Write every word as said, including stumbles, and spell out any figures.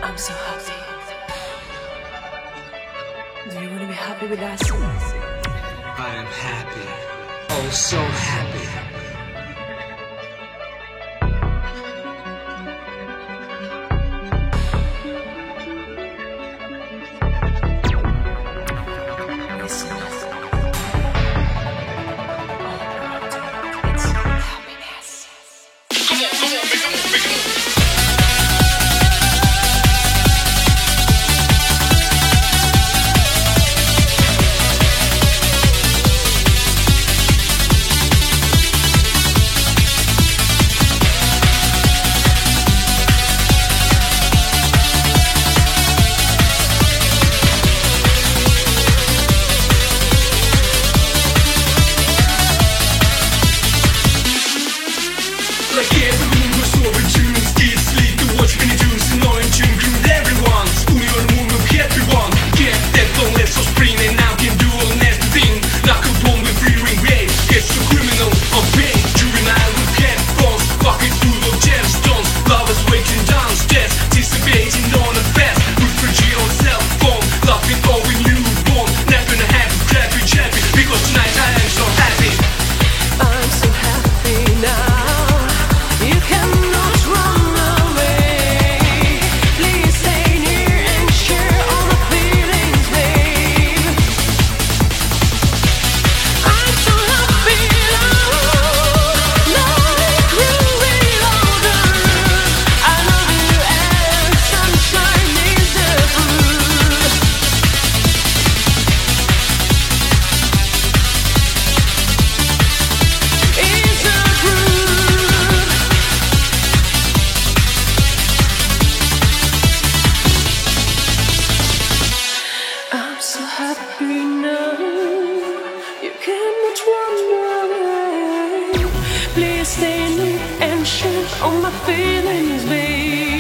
I'm so happy. Do you want to be happy with us? I am happy. Oh, so happy. Listen. All around you, it's happiness. Come on, come on, make a move, make a move. Like every room was overdue. Still sleep to watch many tunes. Annoying tune grew everyone. Union move everyone. Get that phone, let's so spring. And now can do all nasty thing. Like a bomb with free ring rage. Get so criminal of pain. Juvenile with headphones. Fucking full of gemstones. Lovers waiting downstairs. Anticipating on a fest. With frigid on cell phone. Laughing over newborn. Not gonna have a crappy chappy. Because tonight I am so happy. I'm so happy now. You cannot run away. Please stay near and share all the feelings, babe. I'm so happy now. Like growing older. I love you and sunshine is the food. It's the groove. I'm so happy now. You cannot run away. Please stay near and share all my feelings, babe.